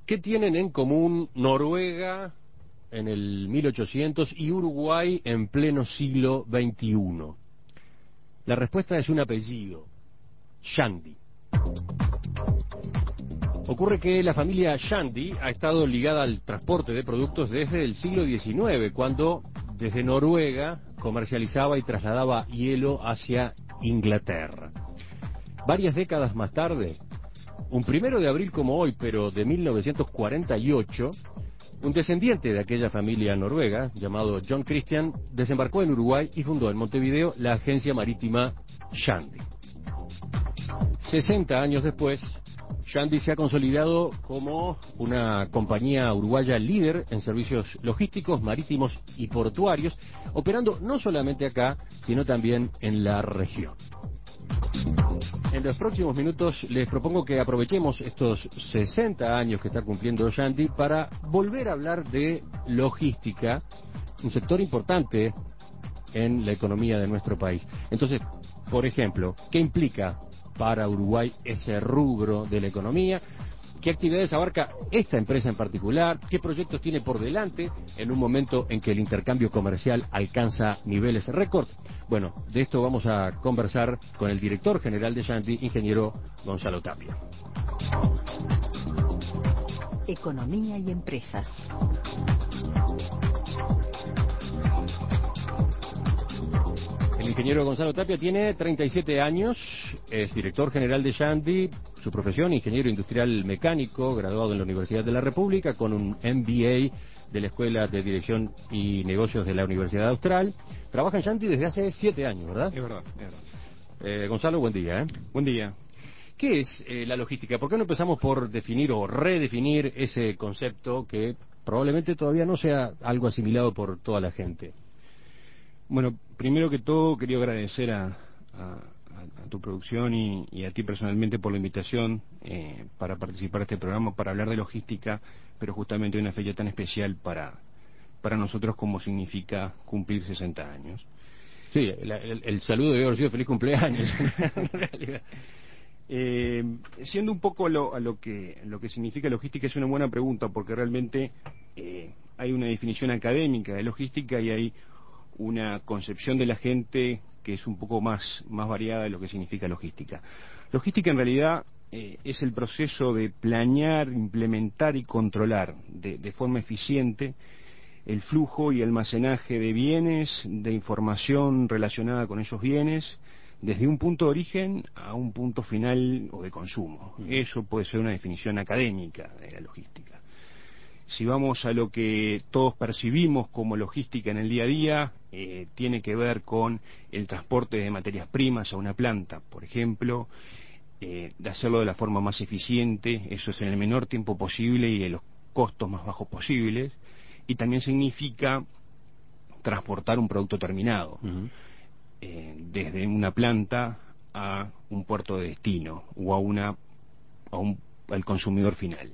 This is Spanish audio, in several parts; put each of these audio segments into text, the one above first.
¿Qué tienen en común Noruega en el 1800 y Uruguay en pleno siglo XXI? La respuesta es un apellido, Shandy. Ocurre que la familia Shandy ha estado ligada al transporte de productos desde el siglo XIX, cuando desde Noruega comercializaba y trasladaba hielo hacia Inglaterra. Varias décadas más tarde, un 1 de abril como hoy, pero de 1948, un descendiente de aquella familia noruega, llamado John Christian, desembarcó en Uruguay y fundó en Montevideo la agencia marítima Shandy. 60 años después, Shandy se ha consolidado como una compañía uruguaya líder en servicios logísticos, marítimos y portuarios, operando no solamente acá, sino también en la región. En los próximos minutos les propongo que aprovechemos estos 60 años que está cumpliendo Shandy para volver a hablar de logística, un sector importante en la economía de nuestro país. Entonces, por ejemplo, ¿qué implica para Uruguay ese rubro de la economía? ¿Qué actividades abarca esta empresa en particular? ¿Qué proyectos tiene por delante en un momento en que el intercambio comercial alcanza niveles récord? Bueno, de esto vamos a conversar con el director general de Shandy, ingeniero Gonzalo Tapia. Economía y empresas. El ingeniero Gonzalo Tapia tiene 37 años, es director general de Shandy, su profesión, ingeniero industrial mecánico, graduado en la Universidad de la República, con un MBA de la Escuela de Dirección y Negocios de la Universidad Austral. Trabaja en Shandy desde hace 7 años, ¿verdad? Es verdad, es verdad. Gonzalo, buen día. Buen día. ¿Qué es la logística? ¿Por qué no empezamos por definir o redefinir ese concepto que probablemente todavía no sea algo asimilado por toda la gente? Bueno, primero que todo quería agradecer a tu producción y a ti personalmente por la invitación para participar de este programa, para hablar de logística, pero justamente de una fecha tan especial para nosotros como significa cumplir 60 años. Sí, el saludo debe haber sido feliz cumpleaños, en realidad. Siendo un poco a lo que significa logística, es una buena pregunta, porque realmente hay una definición académica de logística y hay una concepción de la gente que es un poco más variada de lo que significa logística. Logística en realidad es el proceso de planear, implementar y controlar de forma eficiente el flujo y almacenaje de bienes, de información relacionada con esos bienes, desde un punto de origen a un punto final o de consumo. Eso puede ser una definición académica de la logística. Si vamos a lo que todos percibimos como logística en el día a día, tiene que ver con el transporte de materias primas a una planta, por ejemplo, de hacerlo de la forma más eficiente, eso es en el menor tiempo posible y de los costos más bajos posibles, y también significa transportar un producto terminado, desde una planta a un puerto de destino o al consumidor final.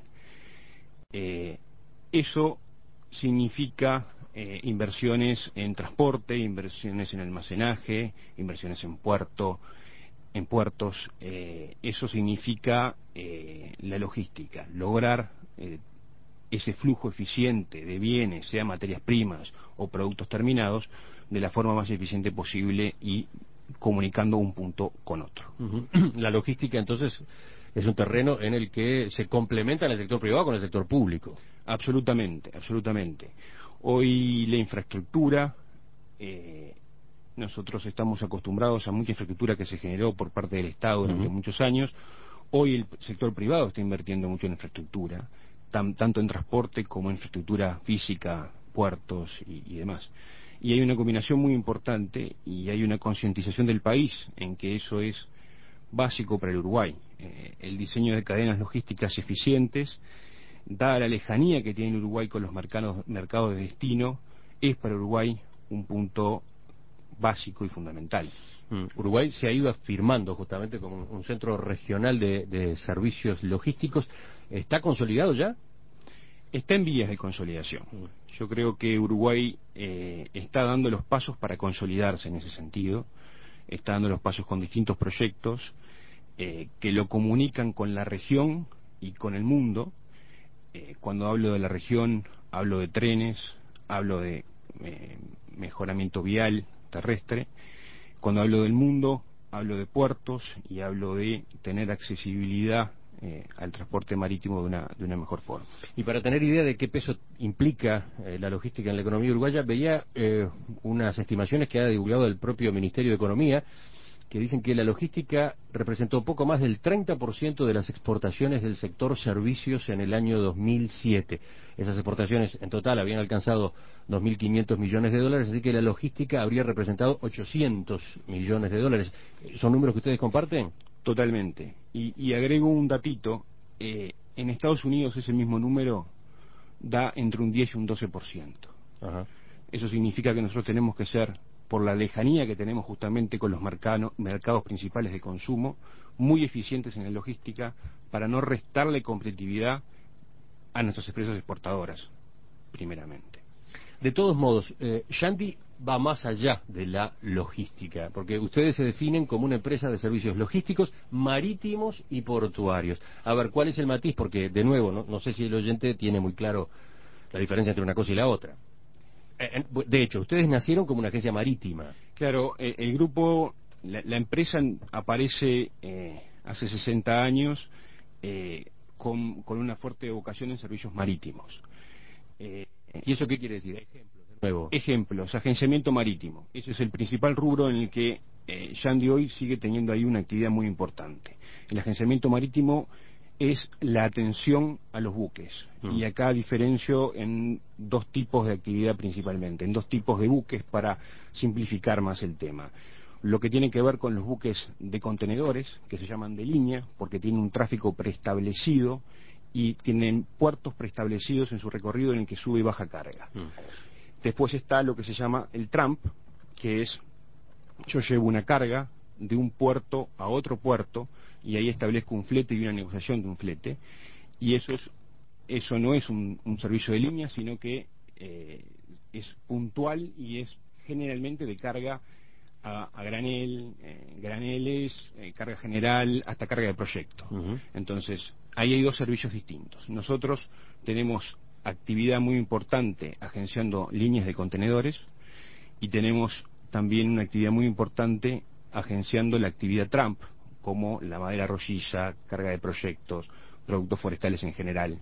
Eso significa inversiones en transporte, inversiones en almacenaje, inversiones en puertos. Eso significa la logística, lograr ese flujo eficiente de bienes, sea materias primas o productos terminados, de la forma más eficiente posible y comunicando un punto con otro. La logística, entonces, es un terreno en el que se complementa el sector privado con el sector público. Absolutamente, absolutamente. Hoy la infraestructura, nosotros estamos acostumbrados a mucha infraestructura que se generó por parte del Estado durante muchos años. Hoy el sector privado está invirtiendo mucho en infraestructura, tanto en transporte como en infraestructura física, puertos y demás. Y hay una combinación muy importante y hay una concientización del país en que eso es básico para el Uruguay. El diseño de cadenas logísticas eficientes, dada la lejanía que tiene el Uruguay con los mercados de destino, es para Uruguay un punto básico y fundamental. Uruguay se ha ido afirmando justamente como un centro regional de servicios logísticos. ¿Está consolidado ya? Está en vías de consolidación. Yo creo que Uruguay está dando los pasos para consolidarse en ese sentido, está dando los pasos con distintos proyectos que lo comunican con la región y con el mundo, cuando hablo de la región, hablo de trenes, hablo de mejoramiento vial terrestre. Cuando hablo del mundo, hablo de puertos y hablo de tener accesibilidad al transporte marítimo de una mejor forma. Y para tener idea de qué peso implica la logística en la economía uruguaya, veía unas estimaciones que ha divulgado el propio Ministerio de Economía, que dicen que la logística representó poco más del 30% de las exportaciones del sector servicios en el año 2007. Esas exportaciones en total habían alcanzado 2.500 millones de dólares, así que la logística habría representado 800 millones de dólares. ¿Son números que ustedes comparten? Totalmente. Y agrego un datito. En Estados Unidos ese mismo número da entre un 10 y un 12%. Ajá. Eso significa que nosotros tenemos que ser, por la lejanía que tenemos justamente con los mercados principales de consumo, muy eficientes en la logística para no restarle competitividad a nuestras empresas exportadoras, primeramente. De todos modos, Shandy va más allá de la logística, porque ustedes se definen como una empresa de servicios logísticos, marítimos y portuarios. A ver, ¿cuál es el matiz? Porque, de nuevo, no sé si el oyente tiene muy claro la diferencia entre una cosa y la otra. De hecho, ustedes nacieron como una agencia marítima. Claro, el grupo, la empresa aparece hace 60 años con una fuerte vocación en servicios marítimos. ¿Y eso qué quiere decir? Ejemplos, de nuevo. Ejemplos, agenciamiento marítimo. Ese es el principal rubro en el que Shandy hoy sigue teniendo ahí una actividad muy importante. El agenciamiento marítimo es la atención a los buques. Y acá diferencio en dos tipos de actividad principalmente, en dos tipos de buques para simplificar más el tema. Lo que tiene que ver con los buques de contenedores, que se llaman de línea, porque tienen un tráfico preestablecido y tienen puertos preestablecidos en su recorrido en el que sube y baja carga. Después está lo que se llama el tramp, que es, yo llevo una carga de un puerto a otro puerto y ahí establezco un flete y una negociación de un flete, y eso no es un servicio de línea, sino que es puntual y es generalmente de carga a granel, graneles, carga general, hasta carga de proyecto. Entonces, ahí hay dos servicios distintos. Nosotros tenemos actividad muy importante agenciando líneas de contenedores y tenemos también una actividad muy importante agenciando la actividad Tramp, como la madera rolliza, carga de proyectos, productos forestales en general,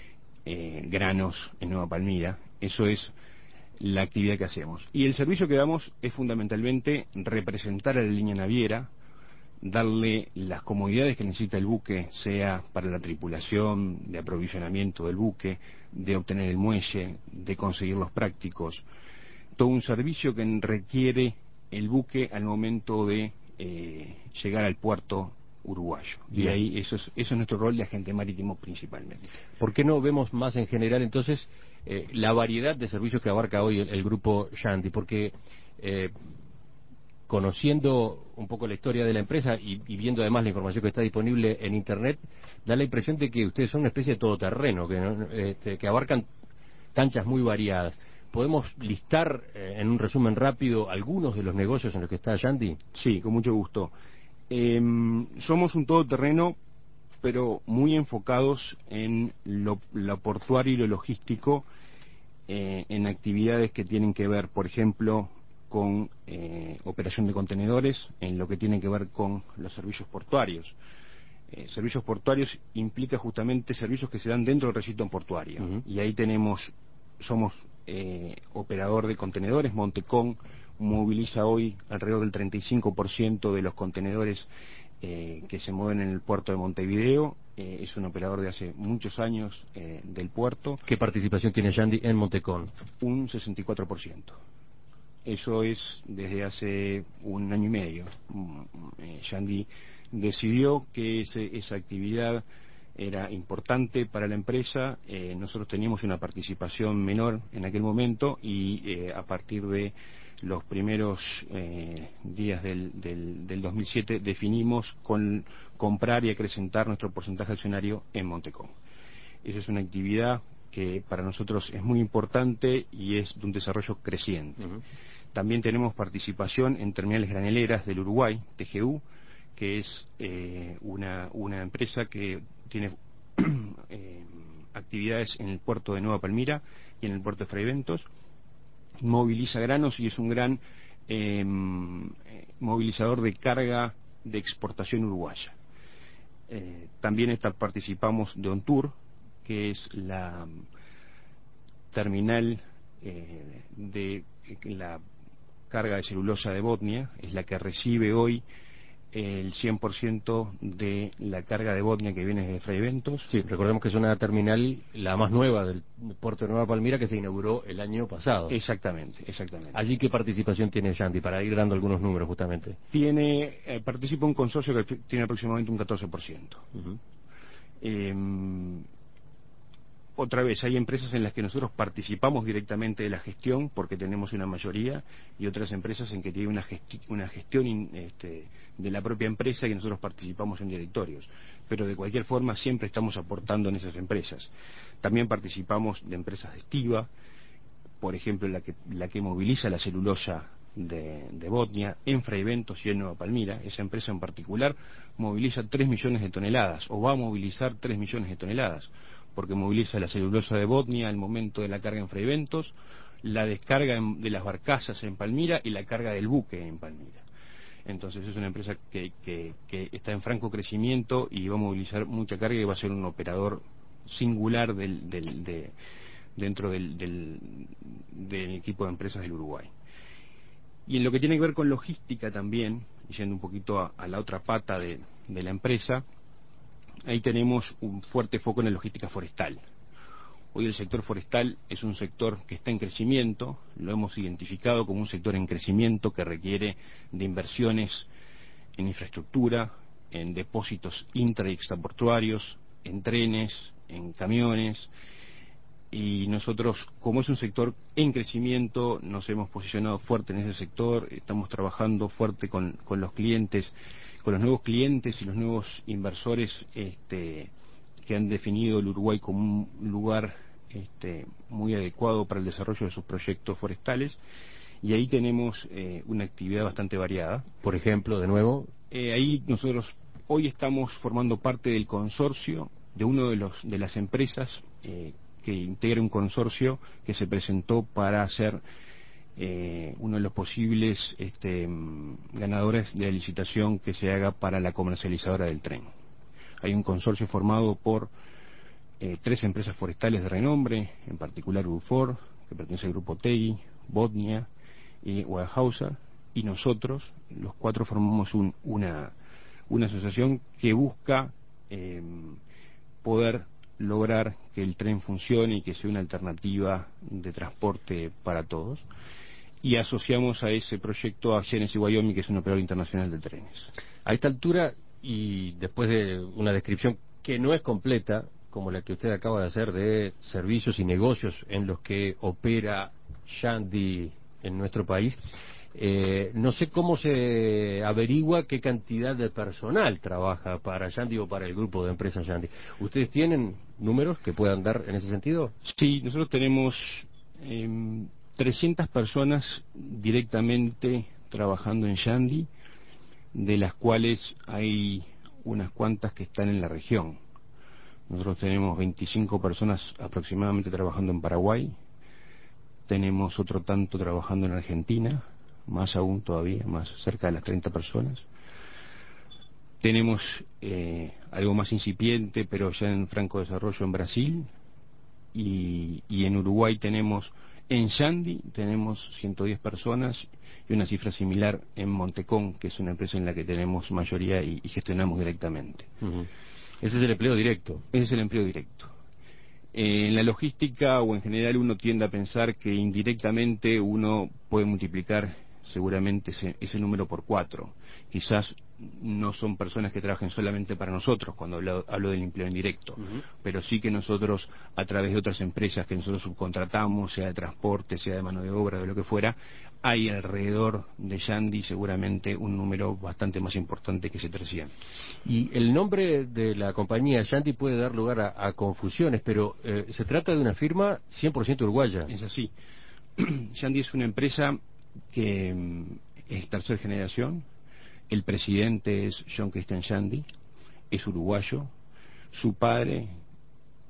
granos en Nueva Palmira. Eso es la actividad que hacemos. Y el servicio que damos es fundamentalmente representar a la línea naviera, darle las comodidades que necesita el buque, sea para la tripulación, de aprovisionamiento del buque, de obtener el muelle, de conseguir los prácticos, todo un servicio que requiere el buque al momento de llegar al puerto uruguayo. Bien. Y ahí eso es nuestro rol de agente marítimo principalmente. ¿Por qué no vemos más en general entonces la variedad de servicios que abarca hoy el grupo Shandy? Porque conociendo un poco la historia de la empresa y viendo además la información que está disponible en Internet, da la impresión de que ustedes son una especie de todoterreno, que abarcan canchas muy variadas. ¿Podemos listar en un resumen rápido algunos de los negocios en los que está Shandy? Sí, con mucho gusto. Somos un todoterreno, pero muy enfocados en lo portuario y lo logístico, en actividades que tienen que ver, por ejemplo, con operación de contenedores, en lo que tiene que ver con los servicios portuarios. Servicios portuarios implica justamente servicios que se dan dentro del recinto portuario. Y ahí somos operador de contenedores. Montecón moviliza hoy alrededor del 35% de los contenedores que se mueven en el puerto de Montevideo. Es un operador de hace muchos años del puerto. ¿Qué participación tiene Shandy en Montecón? Un 64%. Eso es desde hace un año y medio. Shandy decidió que esa actividad era importante para la empresa. Nosotros teníamos una participación menor en aquel momento y a partir de los primeros días del 2007 definimos comprar y acrecentar nuestro porcentaje accionario en Montecón. Esa es una actividad que para nosotros es muy importante y es de un desarrollo creciente. También tenemos participación en Terminales Graneleras del Uruguay, TGU, que es una empresa que tiene actividades en el puerto de Nueva Palmira y en el puerto de Fray Bentos. Moviliza granos y es un gran movilizador de carga de exportación uruguaya. También participamos de Ontour, que es la terminal de la carga de celulosa de Botnia, es la que recibe hoy el 100% de la carga de Botnia que viene de Fray Bentos. Sí, recordemos que es una terminal la más nueva del puerto de Nueva Palmira que se inauguró el año pasado. Exactamente, exactamente. ¿Allí qué participación tiene Shandy? Para ir dando algunos números justamente. Participa un consorcio que tiene aproximadamente un 14%. Otra vez, hay empresas en las que nosotros participamos directamente de la gestión porque tenemos una mayoría, y otras empresas en que tiene una gestión de la propia empresa y nosotros participamos en directorios. Pero de cualquier forma siempre estamos aportando en esas empresas. También participamos de empresas de estiba, por ejemplo la que moviliza la celulosa de Botnia en Fray Bentos y en Nueva Palmira. Esa empresa en particular moviliza 3 millones de toneladas, o va a movilizar 3 millones de toneladas, porque moviliza la celulosa de Botnia al momento de la carga en Fray Bentos, la descarga de las barcazas en Palmira y la carga del buque en Palmira. Entonces es una empresa que está en franco crecimiento y va a movilizar mucha carga y va a ser un operador singular dentro del equipo de empresas del Uruguay. Y en lo que tiene que ver con logística también, yendo un poquito a la otra pata de la empresa, ahí tenemos un fuerte foco en la logística forestal. Hoy el sector forestal es un sector que está en crecimiento, lo hemos identificado como un sector en crecimiento que requiere de inversiones en infraestructura, en depósitos intra y extraportuarios, en trenes, en camiones, y nosotros, como es un sector en crecimiento, nos hemos posicionado fuerte en ese sector, estamos trabajando fuerte con los clientes, con los nuevos clientes y los nuevos inversores que han definido el Uruguay como un lugar muy adecuado para el desarrollo de sus proyectos forestales, y ahí tenemos una actividad bastante variada. Por ejemplo, de nuevo, ahí nosotros hoy estamos formando parte del consorcio de uno de las empresas que integra un consorcio que se presentó para ser uno de los posibles ganadores de la licitación que se haga para la comercializadora del tren. Hay un consorcio formado por 3 empresas forestales de renombre, en particular UFOR, que pertenece al grupo TEGI, Botnia y Weyerhaeuser, y nosotros, los 4, formamos una asociación que busca poder lograr que el tren funcione y que sea una alternativa de transporte para todos, y asociamos a ese proyecto a Genesis Wyoming, que es un operador internacional de trenes. A esta altura, y después de una descripción que no es completa, como la que usted acaba de hacer de servicios y negocios en los que opera Shandy en nuestro país, no sé cómo se averigua qué cantidad de personal trabaja para Shandy o para el grupo de empresas Shandy. ¿Ustedes tienen números que puedan dar en ese sentido? Sí, nosotros tenemos 300 personas directamente trabajando en Shandy, de las cuales hay unas cuantas que están en la región. Nosotros tenemos 25 personas aproximadamente trabajando en Paraguay, tenemos otro tanto trabajando en Argentina, más aún todavía, más cerca de las 30 personas. Tenemos algo más incipiente, pero ya en franco desarrollo en Brasil, y en Uruguay tenemos, en Shandy tenemos 110 personas, y una cifra similar en Montecón, que es una empresa en la que tenemos mayoría y gestionamos directamente. Ese es el empleo directo. Ese es el empleo directo. En la logística o en general uno tiende a pensar que indirectamente uno puede multiplicar seguramente ese número por 4. Quizás no son personas que trabajen solamente para nosotros cuando hablo del empleo indirecto, pero sí que nosotros, a través de otras empresas que nosotros subcontratamos, sea de transporte, sea de mano de obra, de lo que fuera, hay alrededor de Shandy seguramente un número bastante más importante que ese 300. Y el nombre de la compañía Shandy puede dar lugar a confusiones, pero se trata de una firma 100% uruguaya. Es así. Shandy es una empresa que es tercera generación. El presidente es John Christian Shandy, es uruguayo. Su padre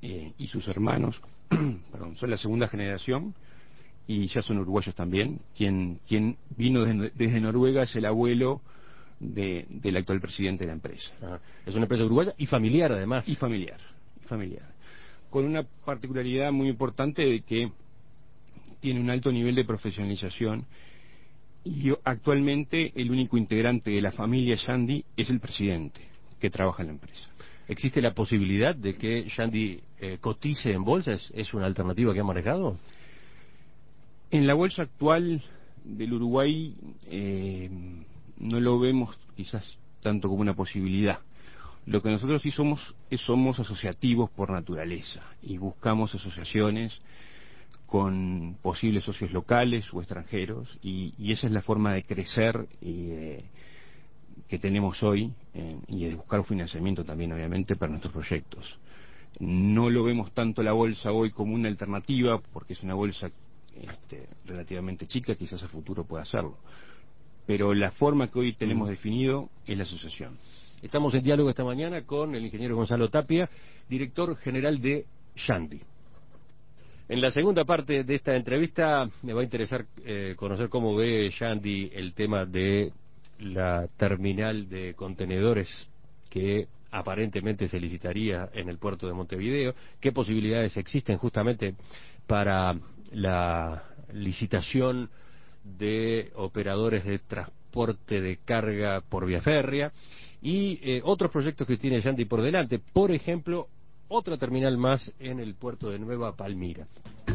y sus hermanos, perdón, son la segunda generación y ya son uruguayos también. Quien vino desde Noruega es el abuelo del actual presidente de la empresa. Ajá. Es una empresa uruguaya y familiar además. Y familiar, con una particularidad muy importante de que tiene un alto nivel de profesionalización y actualmente el único integrante de la familia Shandy es el presidente que trabaja en la empresa. ¿Existe la posibilidad de que Shandy cotice en bolsa? ¿Es una alternativa que ha manejado? En la bolsa actual del Uruguay no lo vemos quizás tanto como una posibilidad. Lo que nosotros sí somos asociativos por naturaleza y buscamos asociaciones con posibles socios locales o extranjeros y esa es la forma de crecer que tenemos hoy y de buscar un financiamiento también obviamente para nuestros proyectos. No lo vemos tanto la bolsa hoy como una alternativa porque es una bolsa relativamente chica, quizás a futuro pueda hacerlo, pero la forma que hoy tenemos definido es la asociación. Estamos en diálogo esta mañana con el ingeniero Gonzalo Tapia, director general de Shandy. En la segunda parte de esta entrevista me va a interesar conocer cómo ve Shandy el tema de la terminal de contenedores que aparentemente se licitaría en el puerto de Montevideo, qué posibilidades existen justamente para la licitación de operadores de transporte de carga por vía férrea y otros proyectos que tiene Shandy por delante, por ejemplo, otra terminal más en el puerto de Nueva Palmira.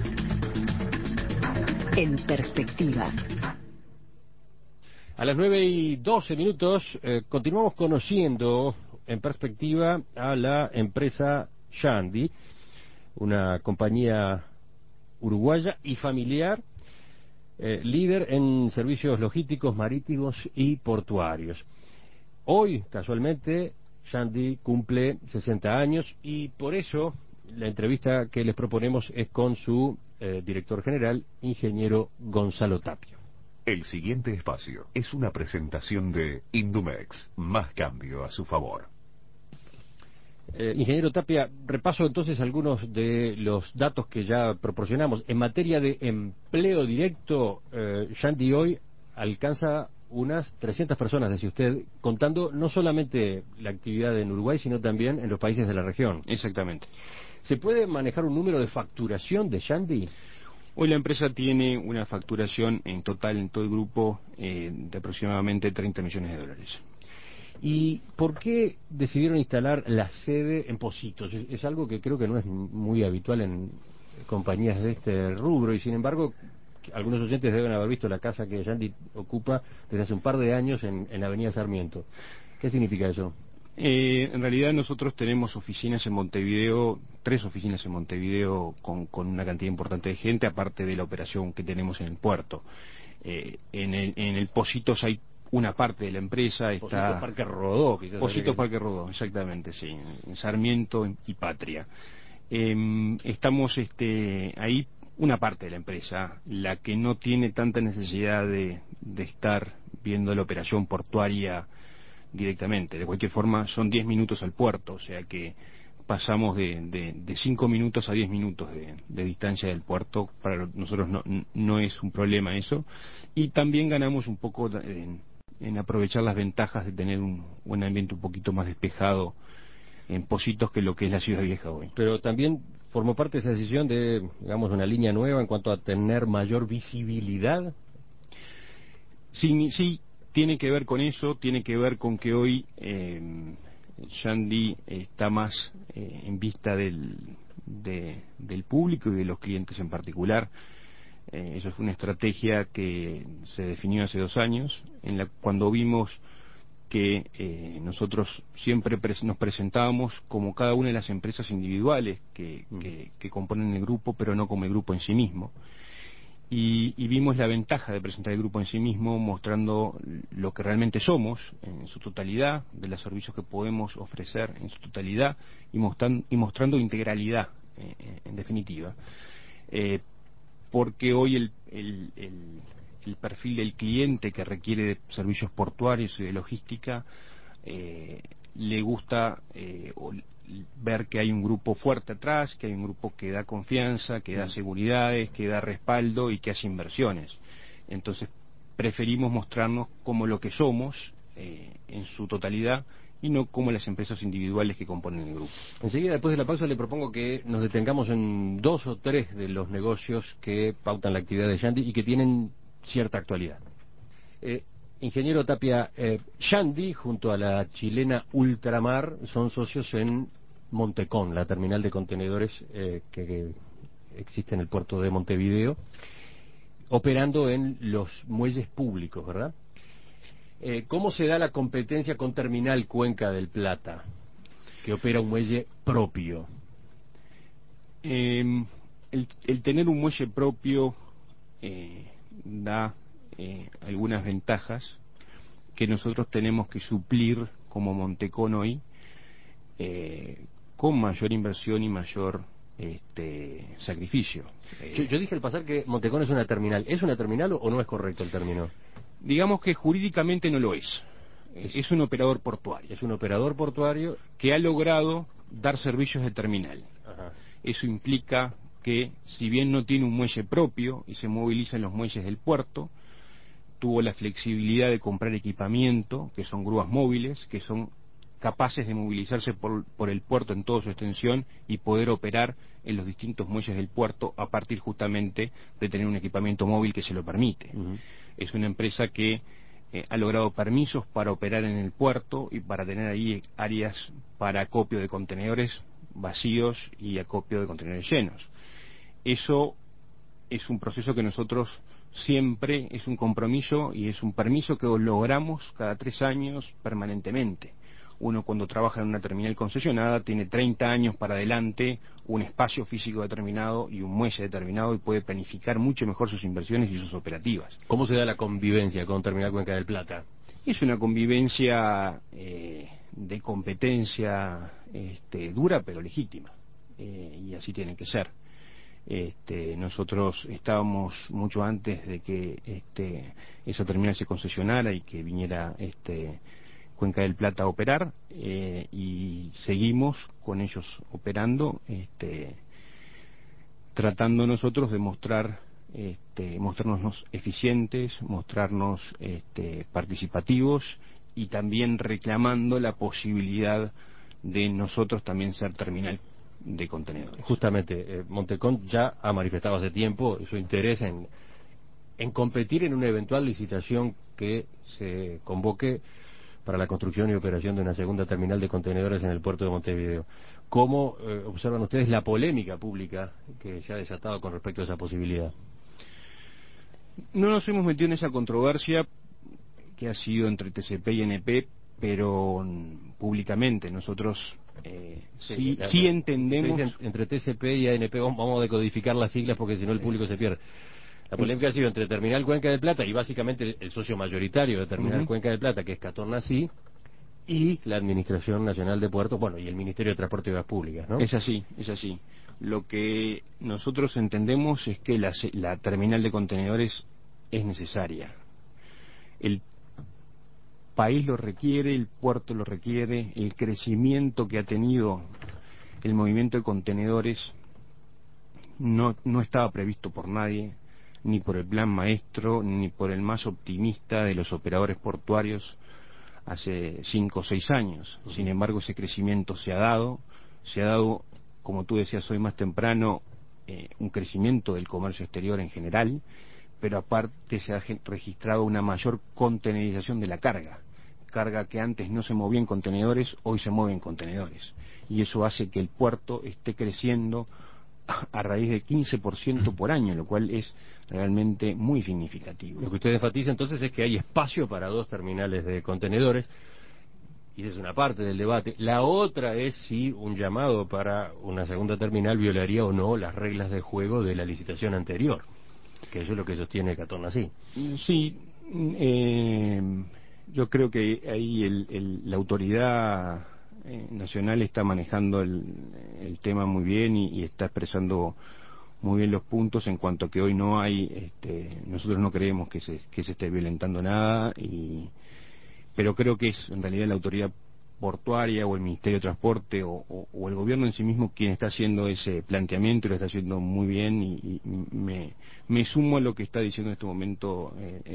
En perspectiva. A las 9:12 continuamos conociendo en perspectiva a la empresa Shandy, una compañía uruguaya y familiar, líder en servicios logísticos, marítimos y portuarios. Hoy, casualmente, Shandy cumple 60 años y por eso la entrevista que les proponemos es con su director general, ingeniero Gonzalo Tapia. El siguiente espacio es una presentación de Indumex, más cambio a su favor. Ingeniero Tapia, repaso entonces algunos de los datos que ya proporcionamos. En materia de empleo directo, Shandy hoy alcanza unas 300 personas, decía usted, contando no solamente la actividad en Uruguay, sino también en los países de la región. Exactamente. ¿Se puede manejar un número de facturación de Shandy? Hoy la empresa tiene una facturación en total en todo el grupo de aproximadamente 30 millones de dólares. ¿Y por qué decidieron instalar la sede en Pocitos? Es algo que creo que no es muy habitual en compañías de este rubro y sin embargo algunos oyentes deben haber visto la casa que Shandy ocupa desde hace un par de años en la avenida Sarmiento. ¿Qué significa eso? En realidad nosotros tenemos oficinas en Montevideo, 3 oficinas en Montevideo con una cantidad importante de gente, aparte de la operación que tenemos en el puerto. En el Pocitos hay una parte de la empresa, está... Pocitos Parque Rodó, quizás. Pocitos Parque Rodó, exactamente, sí, en Sarmiento y Patria. Estamos ahí una parte de la empresa, la que no tiene tanta necesidad de estar viendo la operación portuaria directamente. De cualquier forma, son 10 minutos al puerto, o sea que pasamos de 5 minutos a 10 minutos de distancia del puerto. Para nosotros no es un problema eso. Y también ganamos un poco en aprovechar las ventajas de tener un ambiente un poquito más despejado en Pocitos que lo que es la Ciudad Vieja hoy. Pero también formó parte de esa decisión de, digamos, una línea nueva en cuanto a tener mayor visibilidad. Sí, tiene que ver con eso, tiene que ver con que hoy Shandy está más en vista del público y de los clientes en particular. Eso fue una estrategia que se definió hace 2 años, cuando vimos que nosotros siempre nos presentábamos como cada una de las empresas individuales que componen el grupo, pero no como el grupo en sí mismo. Y vimos la ventaja de presentar el grupo en sí mismo, mostrando lo que realmente somos en su totalidad, de los servicios que podemos ofrecer en su totalidad y mostrando integralidad en definitiva. Porque hoy el perfil del cliente que requiere de servicios portuarios y de logística le gusta o ver que hay un grupo fuerte atrás, que hay un grupo que da confianza, que da seguridades, que da respaldo y que hace inversiones. Entonces preferimos mostrarnos como lo que somos en su totalidad y no como las empresas individuales que componen el grupo. Enseguida, después de la pausa, le propongo que nos detengamos en 2 o 3 de los negocios que pautan la actividad de Yandy y que tienen cierta actualidad. Ingeniero Tapia, Yandy junto a la chilena Ultramar son socios en Montecón, la terminal de contenedores que existe en el puerto de Montevideo, operando en los muelles públicos, ¿verdad? ¿Cómo se da la competencia con Terminal Cuenca del Plata, que opera un muelle propio? El tener un muelle propio da algunas ventajas que nosotros tenemos que suplir como Montecón hoy con mayor inversión y mayor sacrificio. Yo dije al pasar que Montecón es una terminal. ¿Es una terminal o no es correcto el término? Digamos que jurídicamente no lo es. Es un operador portuario. Es un operador portuario que ha logrado dar servicios de terminal. Ajá. Eso implica que, si bien no tiene un muelle propio y se moviliza en los muelles del puerto, tuvo la flexibilidad de comprar equipamiento, que son grúas móviles, que son capaces de movilizarse por el puerto en toda su extensión y poder operar en los distintos muelles del puerto a partir justamente de tener un equipamiento móvil que se lo permite. Es una empresa que ha logrado permisos para operar en el puerto y para tener ahí áreas para acopio de contenedores vacíos y acopio de contenedores llenos. Eso es un proceso que nosotros siempre, es un compromiso y es un permiso que logramos cada 3 años permanentemente. Uno, cuando trabaja en una terminal concesionada, tiene 30 años para adelante, un espacio físico determinado y un muelle determinado, y puede planificar mucho mejor sus inversiones y sus operativas. ¿Cómo se da la convivencia con Terminal Cuenca del Plata? Es una convivencia de competencia dura pero legítima, y así tiene que ser. Nosotros estábamos mucho antes de que esa terminal se concesionara y que viniera Cuenca del Plata a operar, y seguimos con ellos operando, tratando nosotros de mostrarnos eficientes, mostrarnos participativos y también reclamando la posibilidad de nosotros también ser terminal de contenedores. Justamente, Montecón ya ha manifestado hace tiempo su interés en competir en una eventual licitación que se convoque para la construcción y operación de una segunda terminal de contenedores en el puerto de Montevideo. ¿Cómo observan ustedes la polémica pública que se ha desatado con respecto a esa posibilidad? No nos hemos metido en esa controversia que ha sido entre TCP y ANP, pero públicamente nosotros sí entendemos. Entre TCP y ANP, vamos a decodificar las siglas porque si no el público se pierde. La polémica ha sido entre Terminal Cuenca del Plata y básicamente el socio mayoritario de Terminal Cuenca del Plata, que es Catornací, y la Administración Nacional de Puertos, bueno, y el Ministerio de Transporte y Obras Públicas, ¿no? Es así, es así. Lo que nosotros entendemos es que la terminal de contenedores es necesaria. El país lo requiere, el puerto lo requiere, el crecimiento que ha tenido el movimiento de contenedores no estaba previsto por nadie, ni por el plan maestro, ni por el más optimista de los operadores portuarios hace 5 o 6 años. Sin embargo, ese crecimiento se ha dado, como tú decías hoy más temprano, un crecimiento del comercio exterior en general, pero aparte se ha registrado una mayor contenerización de la carga que antes no se movía en contenedores, hoy se mueve en contenedores, y eso hace que el puerto esté creciendo a raíz de 15% por año, lo cual es realmente muy significativo. Lo que usted enfatiza entonces es que hay espacio para 2 terminales de contenedores, y esa es una parte del debate. La otra es si un llamado para una segunda terminal violaría o no las reglas de juego de la licitación anterior, que eso es lo que sostiene Catornací. Sí, yo creo que ahí la autoridad nacional está manejando el tema muy bien y está expresando muy bien los puntos en cuanto a que hoy no hay, nosotros no creemos que se esté violentando nada, pero creo que es en realidad la autoridad portuaria o el Ministerio de Transporte o el gobierno en sí mismo quien está haciendo ese planteamiento y lo está haciendo muy bien y me sumo a lo que está diciendo en este momento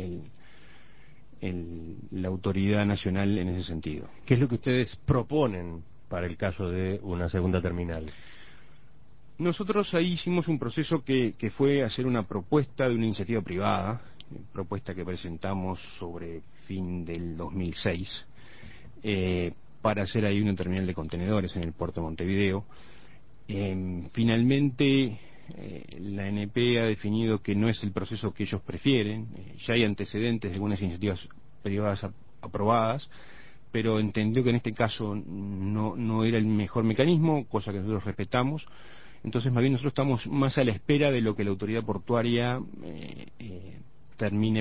la autoridad nacional en ese sentido. ¿Qué es lo que ustedes proponen para el caso de una segunda terminal? Nosotros ahí hicimos un proceso que fue hacer una propuesta de una iniciativa privada, propuesta que presentamos sobre fin del 2006, para hacer ahí una terminal de contenedores en el puerto de Montevideo. Finalmente, la ANP ha definido que no es el proceso que ellos prefieren. Ya hay antecedentes de algunas iniciativas privadas aprobadas, pero entendió que en este caso no era el mejor mecanismo, cosa que nosotros respetamos. Entonces, más bien nosotros estamos más a la espera de lo que la autoridad portuaria termine